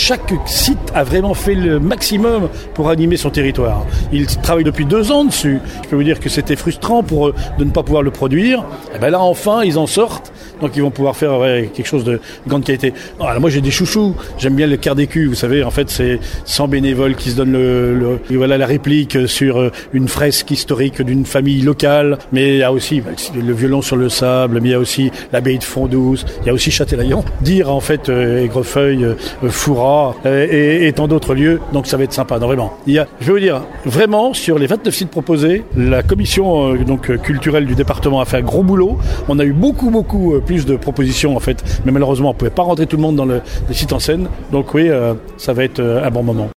chaque site a vraiment fait le maximum pour animer son territoire. Ils travaillent depuis 2 ans dessus. Je peux vous dire que c'était frustrant pour eux de ne pas pouvoir le produire. Et ben là, enfin, ils en sortent. Donc ils vont pouvoir faire quelque chose de grande qualité. Alors, moi j'ai des chouchous, j'aime bien le quart d'écu, vous savez, en fait c'est 100 bénévoles qui se donnent la réplique sur une fresque historique d'une famille locale, mais il y a aussi le violon sur le sable, mais il y a aussi l'abbaye de Font-Douce, il y a aussi Châtelaillon, dire en fait Aigrefeuille, Fouras et tant d'autres lieux, donc ça va être sympa, non, vraiment. Je vais vous dire, vraiment sur les 29 sites proposés, la commission culturelle du département a fait un gros boulot, on a eu beaucoup plus de propositions en fait, mais malheureusement on ne pouvait pas rentrer tout le monde dans les sites en scène, donc oui, ça va être un bon moment.